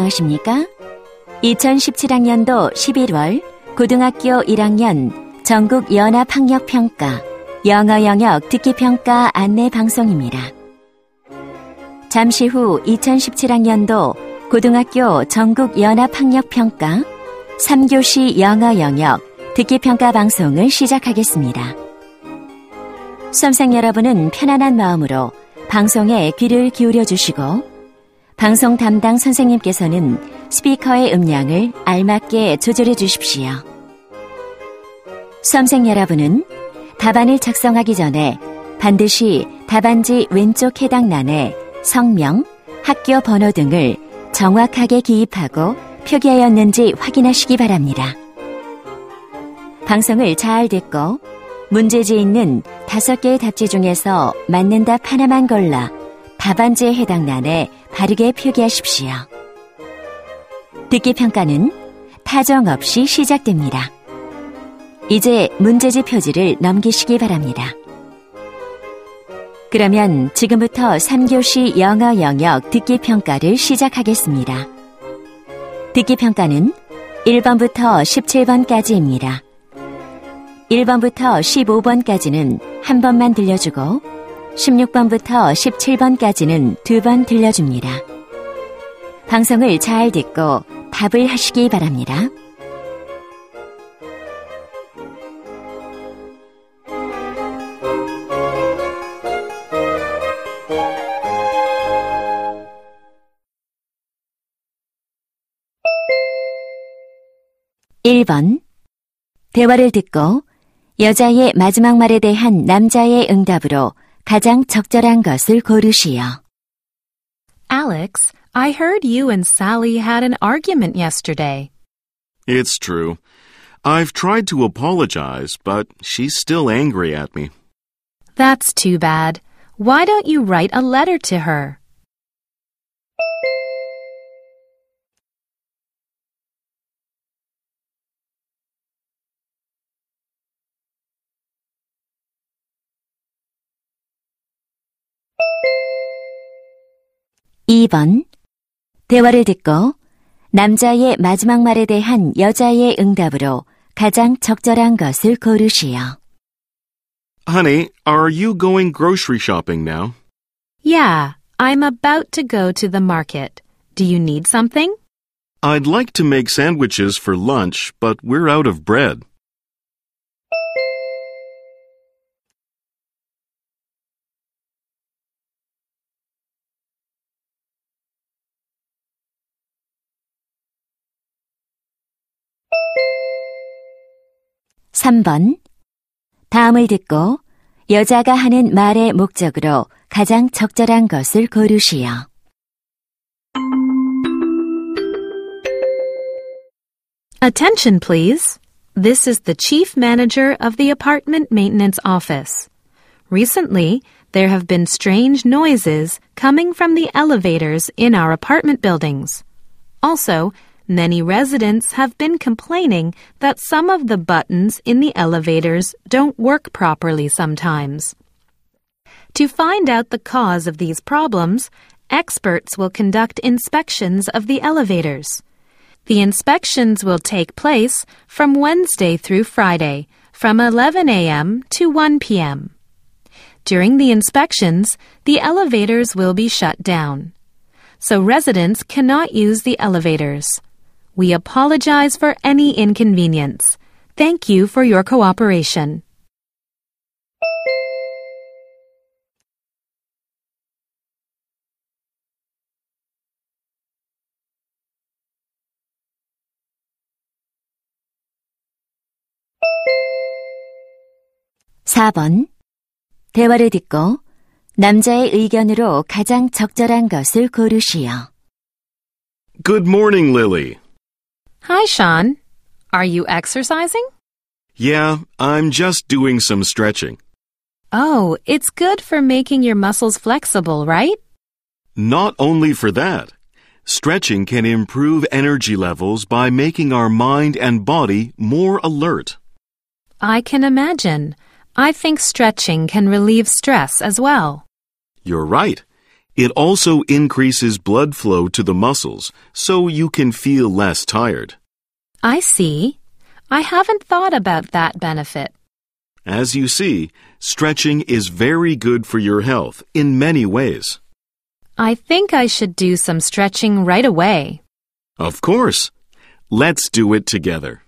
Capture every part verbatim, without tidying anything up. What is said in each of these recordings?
안녕하십니까? 이천십칠 학년도 십일월 고등학교 일 학년 전국 연합학력평가 영어 영역 듣기평가 안내 방송입니다. 잠시 후 이천십칠 학년도 고등학교 전국 연합학력평가 삼 교시 영어 영역 듣기평가 방송을 시작하겠습니다. 수험생 여러분은 편안한 마음으로 방송에 귀를 기울여 주시고 방송 담당 선생님께서는 스피커의 음량을 알맞게 조절해 주십시오. 수험생 여러분은 답안을 작성하기 전에 반드시 답안지 왼쪽 해당란에 성명, 학교 번호 등을 정확하게 기입하고 표기하였는지 확인하시기 바랍니다. 방송을 잘 듣고 문제지에 있는 다섯 개의 답지 중에서 맞는 답 하나만 골라 답안지에 해당란에 바르게 표기하십시오. 듣기평가는 타정 없이 시작됩니다. 이제 문제지 표지를 넘기시기 바랍니다. 그러면 지금부터 삼 교시 영어 영역 듣기평가를 시작하겠습니다. 듣기평가는 일 번부터 십칠 번까지입니다. 일 번부터 십오 번까지는 한 번만 들려주고 십육 번부터 십칠 번까지는 두 번 들려줍니다. 방송을 잘 듣고 답을 하시기 바랍니다. 일 번. 대화를 듣고 여자의 마지막 말에 대한 남자의 응답으로 가장 적절한 것을 고르시오. Alex, I heard you and Sally had an argument yesterday. It's true. I've tried to apologize, but she's still angry at me. That's too bad. Why don't you write a letter to her? 이 번. 대화를 듣고 남자의 마지막 말에 대한 여자의 응답으로 가장 적절한 것을 고르시오. Honey, are you going grocery shopping now? Yeah, I'm about to go to the market. Do you need something? I'd like to make sandwiches for lunch, but we're out of bread. 삼 번. 다음을 듣고 여자가 하는 말의 목적으로 가장 적절한 것을 고르시오. Attention, please. This is the chief manager of the apartment maintenance office. Recently, there have been strange noises coming from the elevators in our apartment buildings. Also, many residents have been complaining that some of the buttons in the elevators don't work properly sometimes. To find out the cause of these problems, experts will conduct inspections of the elevators. The inspections will take place from Wednesday through Friday, from eleven a.m. to one p.m. During the inspections, the elevators will be shut down. So residents cannot use the elevators. We apologize for any inconvenience. Thank you for your cooperation. 사 번. 대화를 듣고 남자의 의견으로 가장 적절한 것을 고르시오. Good morning, Lily. Hi, Sean. Are you exercising? Yeah, I'm just doing some stretching. Oh, it's good for making your muscles flexible, right? Not only for that. Stretching can improve energy levels by making our mind and body more alert. I can imagine. I think stretching can relieve stress as well. You're right. It also increases blood flow to the muscles, so you can feel less tired. I see. I haven't thought about that benefit. As you see, stretching is very good for your health in many ways. I think I should do some stretching right away. Of course. Let's do it together.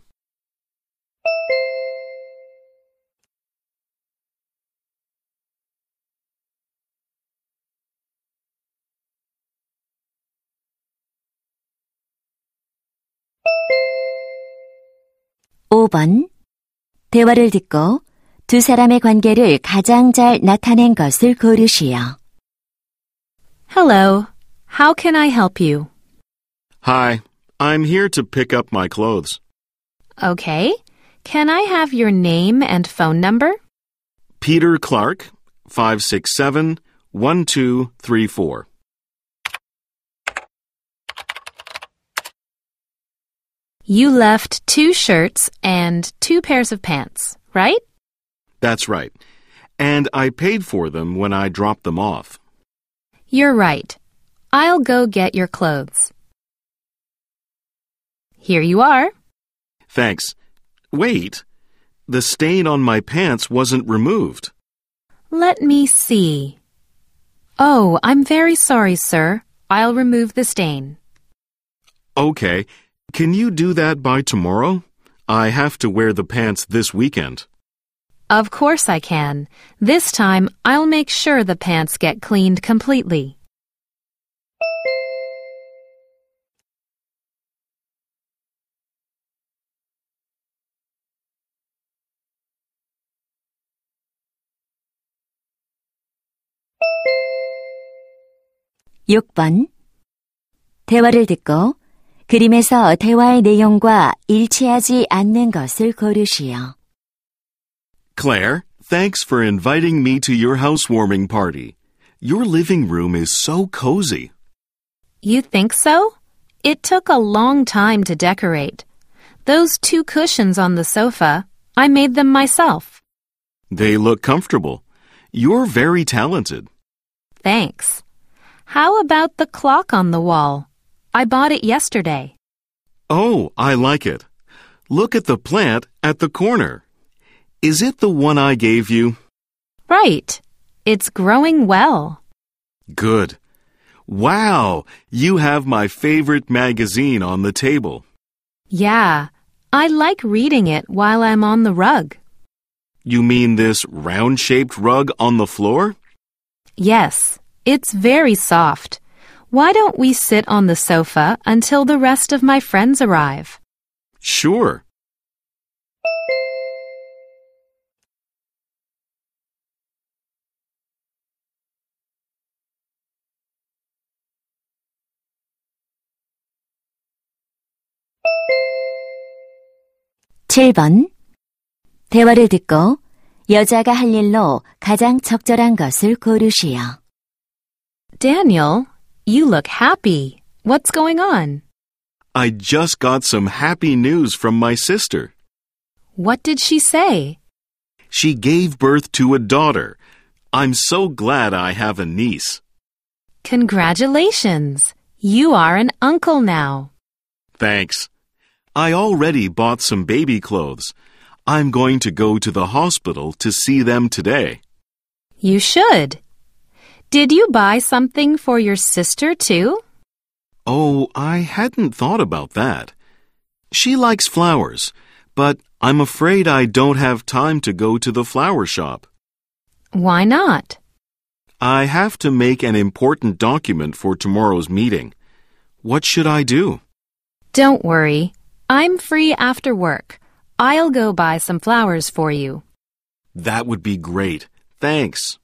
오 번. 대화를 듣고 두 사람의 관계를 가장 잘 나타낸 것을 고르시오. Hello. How can I help you? Hi, I'm here to pick up my clothes. Okay. Can I have your name and phone number? Peter Clark, five six seven, one two three four. You left two shirts and two pairs of pants, right? That's right. And I paid for them when I dropped them off. You're right. I'll go get your clothes. Here you are. Thanks. Wait. The stain on my pants wasn't removed. Let me see. Oh, I'm very sorry, sir. I'll remove the stain. Okay. Can you do that by tomorrow? I have to wear the pants this weekend. Of course I can. This time, I'll make sure the pants get cleaned completely. 육 번. 대화를 듣고 그림에서 대화의 내용과 일치하지 않는 것을 고르시오. Claire, thanks for inviting me to your housewarming party. Your living room is so cozy. You think so? It took a long time to decorate. Those two cushions on the sofa, I made them myself. They look comfortable. You're very talented. Thanks. How about the clock on the wall? I bought it yesterday. Oh, I like it. Look at the plant at the corner. Is it the one I gave you? Right. It's growing well. Good. Wow, you have my favorite magazine on the table. Yeah, I like reading it while I'm on the rug. You mean this round-shaped rug on the floor? Yes, it's very soft. Why don't we sit on the sofa until the rest of my friends arrive? Sure. 칠 번. 대화를 듣고 여자가 할 일로 가장 적절한 것을 고르시오. Daniel, you look happy. What's going on? I just got some happy news from my sister. What did she say? She gave birth to a daughter. I'm so glad I have a niece. Congratulations. You are an uncle now. Thanks. I already bought some baby clothes. I'm going to go to the hospital to see them today. You should. Did you buy something for your sister too? Oh, I hadn't thought about that. She likes flowers, but I'm afraid I don't have time to go to the flower shop. Why not? I have to make an important document for tomorrow's meeting. What should I do? Don't worry. I'm free after work. I'll go buy some flowers for you. That would be great. Thanks.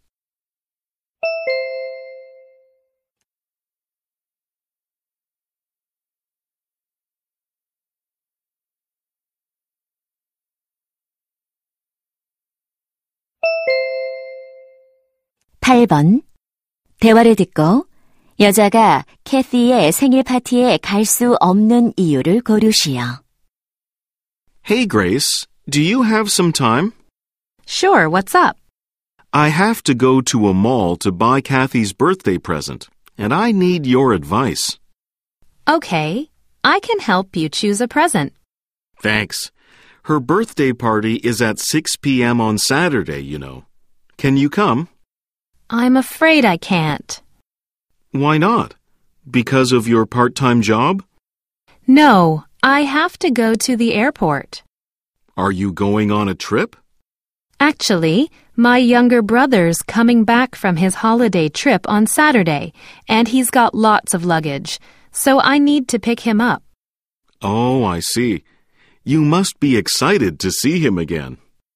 팔 번. 대화를 듣고 여자가 캐시의 생일 파티에 갈 수 없는 이유를 고르시오. Hey, Grace, do you have some time? Sure, what's up? I have to go to a mall to buy Kathy's birthday present. and I need your advice. Okay, I can help you choose a present. Thanks. Her birthday party is at six p.m. on Saturday, you know. Can you come? I'm afraid I can't. Why not? Because of your part-time job? No, I have to go to the airport. Are you going on a trip? Actually, my younger brother's coming back from his holiday trip on Saturday, and he's got lots of luggage, so I need to pick him up. Oh, I see. You must be excited to see him again.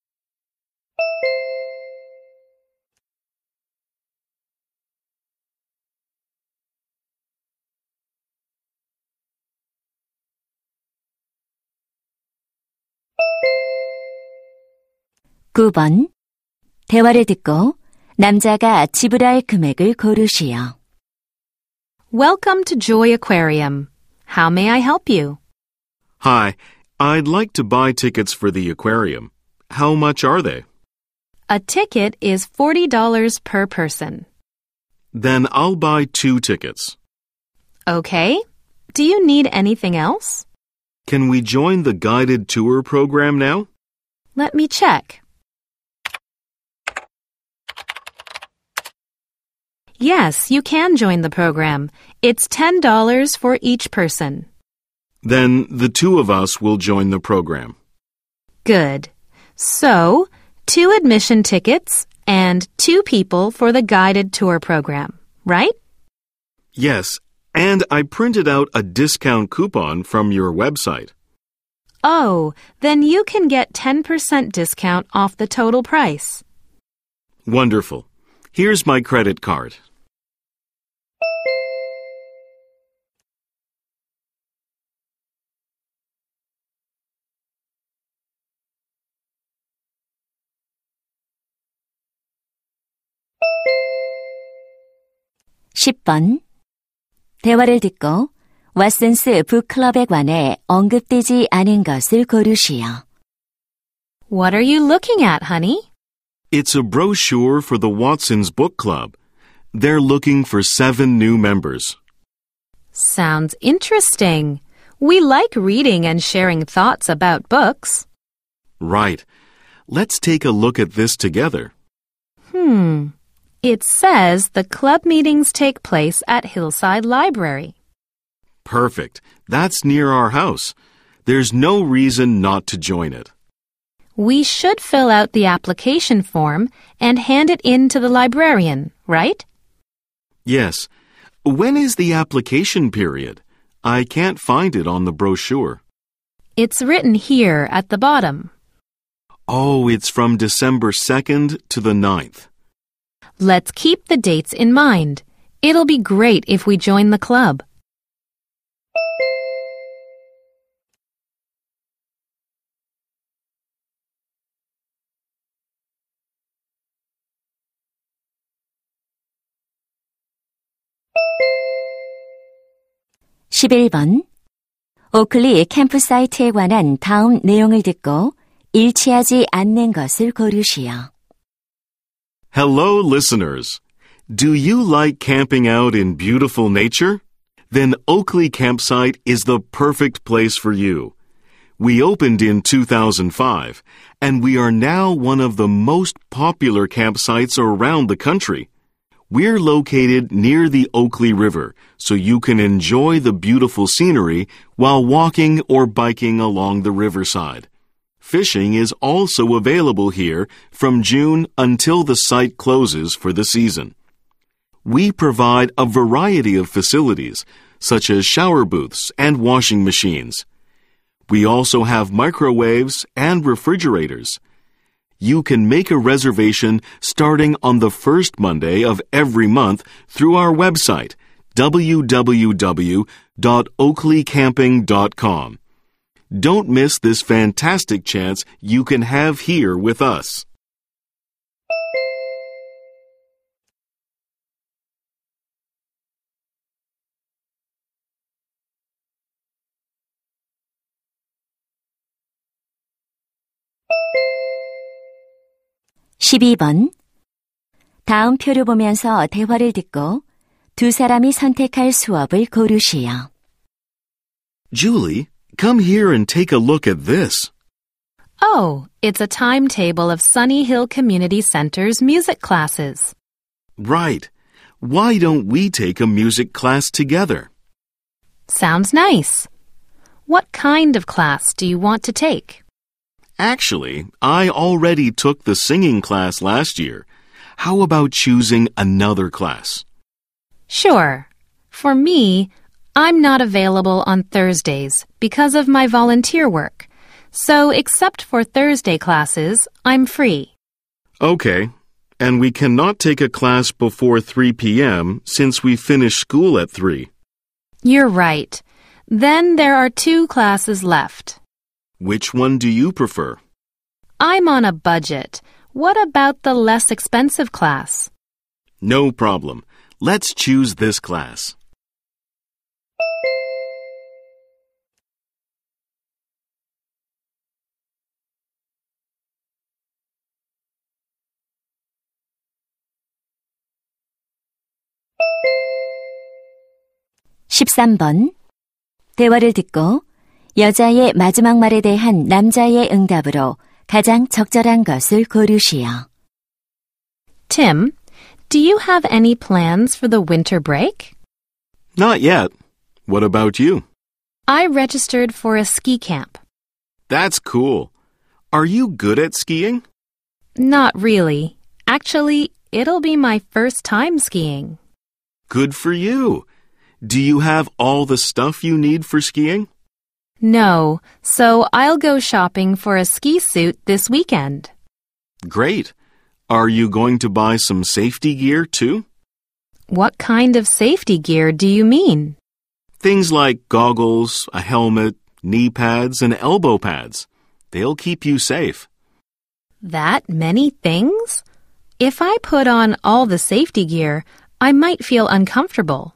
구 번. 대화를 듣고 남자가 지불할 금액을 고르시오. Welcome to Joy Aquarium. How may I help you? Hi, I'd like to buy tickets for the aquarium. How much are they? A ticket is forty dollars per person. Then I'll buy two tickets. Okay. Do you need anything else? Can we join the guided tour program now? Let me check. Yes, you can join the program. It's ten dollars for each person. Then the two of us will join the program. Good. So, two admission tickets and two people for the guided tour program, right? Yes, and I printed out a discount coupon from your website. Oh, then you can get ten percent discount off the total price. Wonderful. Here's my credit card. 십 번. 대화를 듣고 왓슨스 북클럽에 관해 언급되지 않은 것을 고르시오. What are you looking at, honey? It's a brochure for the Watson's Book Club. They're looking for seven new members. Sounds interesting. We like reading and sharing thoughts about books. Right. Let's take a look at this together. Hmm. It says the club meetings take place at Hillside Library. Perfect. That's near our house. There's no reason not to join it. We should fill out the application form and hand it in to the librarian, right? Yes. When is the application period? I can't find it on the brochure. It's written here at the bottom. Oh, it's from December second to the ninth. Let's keep the dates in mind. It'll be great if we join the club. 십일 번. 오클리 캠프사이트에 관한 다음 내용을 듣고 일치하지 않는 것을 고르시오. Hello, listeners. Do you like camping out in beautiful nature? Then Oakley Campsite is the perfect place for you. We opened in two thousand five, and we are now one of the most popular campsites around the country. We're located near the Oakley River, so you can enjoy the beautiful scenery while walking or biking along the riverside. Fishing is also available here from June until the site closes for the season. We provide a variety of facilities, such as shower booths and washing machines. We also have microwaves and refrigerators. You can make a reservation starting on the first Monday of every month through our website, w w w dot oakley camping dot com. Don't miss this fantastic chance you can have here with us. 십이 번. 다음 표를 보면서 대화를 듣고 두 사람이 선택할 수업을 고르시오. Julie, come here and take a look at this. Oh, it's a timetable of Sunny Hill Community Center's music classes. Right. Why don't we take a music class together? Sounds nice. What kind of class do you want to take? Actually, I already took the singing class last year. How about choosing another class? Sure. For me, I'm not available on Thursdays because of my volunteer work. So except for Thursday classes, I'm free. Okay. And we cannot take a class before three p.m. since we finish school at three. You're right. Then there are two classes left. Which one do you prefer? I'm on a budget. What about the less expensive class? No problem. Let's choose this class. 십삼 번. 대화를 듣고 여자의 마지막 말에 대한 남자의 응답으로 가장 적절한 것을 고르시오. Tim, do you have any plans for the winter break? Not yet. What about you? I registered for a ski camp. That's cool. Are you good at skiing? Not really. Actually, it'll be my first time skiing. Good for you. Do you have all the stuff you need for skiing? No, so I'll go shopping for a ski suit this weekend. Great. Are you going to buy some safety gear too? What kind of safety gear do you mean? Things like goggles, a helmet, knee pads, and elbow pads. They'll keep you safe. That many things? If I put on all the safety gear, I might feel uncomfortable.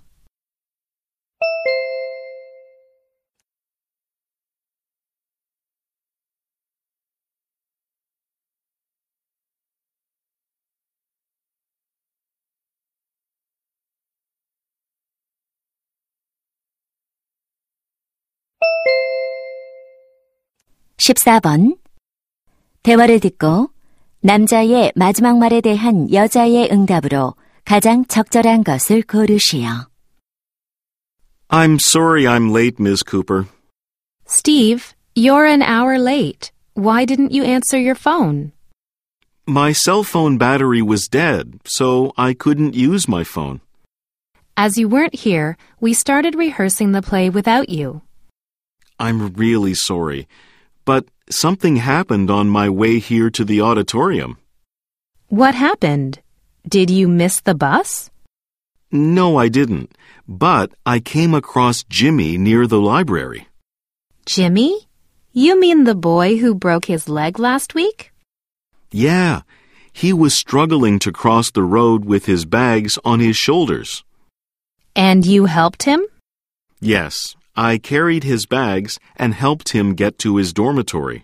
십사 번. 대화를 듣고 남자의 마지막 말에 대한 여자의 응답으로 가장 적절한 것을 고르시오. I'm sorry I'm late, Miss Cooper. Steve, you're an hour late. Why didn't you answer your phone? My cell phone battery was dead, so I couldn't use my phone. As you weren't here, we started rehearsing the play without you. I'm really sorry, but something happened on my way here to the auditorium. What happened? Did you miss the bus? No, I didn't, but I came across Jimmy near the library. Jimmy? You mean the boy who broke his leg last week? Yeah, he was struggling to cross the road with his bags on his shoulders. And you helped him? Yes, I carried his bags and helped him get to his dormitory.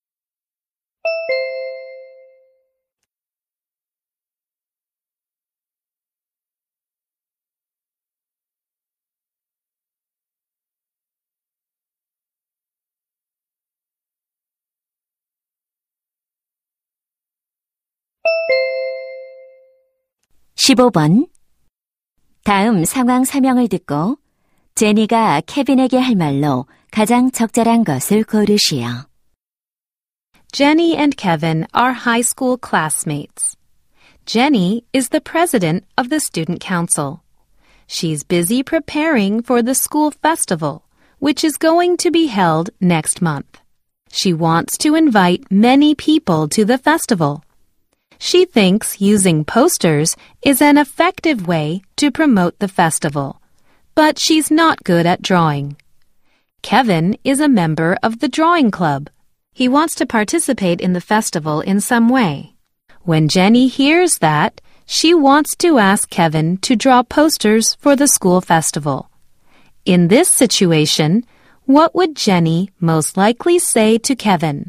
십오 번. 다음 상황 설명을 듣고 제니가 케빈에게 할 말로 가장 적절한 것을 고르시오. Jenny and Kevin are high school classmates. Jenny is the president of the student council. She's busy preparing for the school festival, which is going to be held next month. She wants to invite many people to the festival. She thinks using posters is an effective way to promote the festival, but she's not good at drawing. Kevin is a member of the drawing club. He wants to participate in the festival in some way. When Jenny hears that, she wants to ask Kevin to draw posters for the school festival. In this situation, what would Jenny most likely say to Kevin?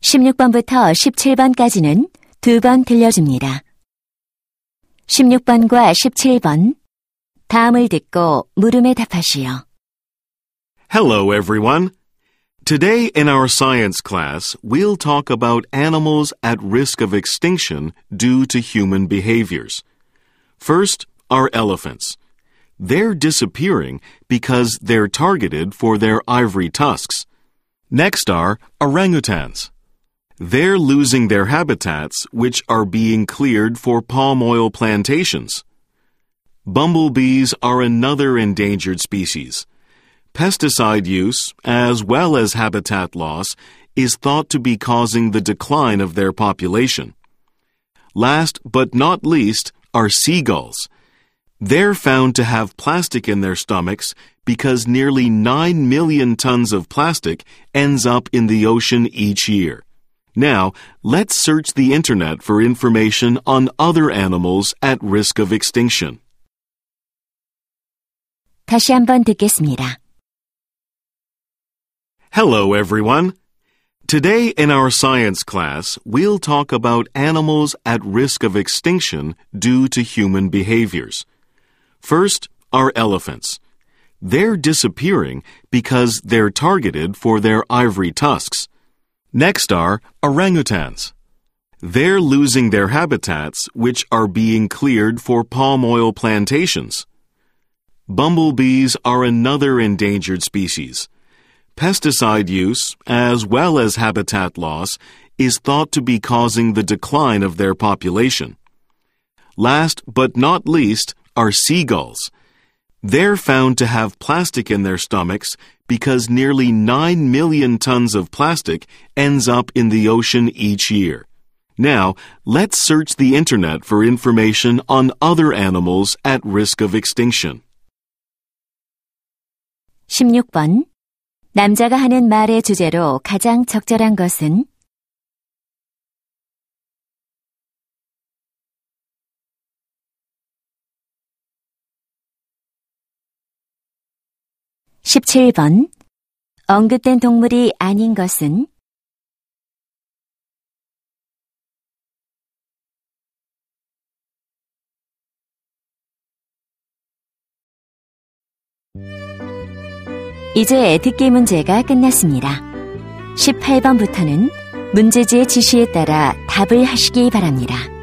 십육 번부터 십칠 번까지는 두 번 들려줍니다. 십육 번과 십칠 번, 다음을 듣고 물음에 답하시오. Hello, everyone. Today in our science class, we'll talk about animals at risk of extinction due to human behaviors. First are elephants. They're disappearing because they're targeted for their ivory tusks. Next are orangutans. They're losing their habitats, which are being cleared for palm oil plantations. Bumblebees are another endangered species. Pesticide use, as well as habitat loss, is thought to be causing the decline of their population. Last but not least are seagulls. They're found to have plastic in their stomachs because nearly nine million tons of plastic ends up in the ocean each year. Now, let's search the internet for information on other animals at risk of extinction. 다시 한번 듣겠습니다. Hello, everyone. Today in our science class, we'll talk about animals at risk of extinction due to human behaviors. First are elephants. They're disappearing because they're targeted for their ivory tusks. Next are orangutans. They're losing their habitats, which are being cleared for palm oil plantations. Bumblebees are another endangered species. Pesticide use, as well as habitat loss, is thought to be causing the decline of their population. Last but not least are seagulls. They're found to have plastic in their stomachs because nearly nine million tons of plastic ends up in the ocean each year. Now, let's search the internet for information on other animals at risk of extinction. 십육 번. 남자가 하는 말의 주제로 가장 적절한 것은? 십칠 번. 언급된 동물이 아닌 것은? 이제 듣기 문제가 끝났습니다. 십팔 번부터는 문제지의 지시에 따라 답을 하시기 바랍니다.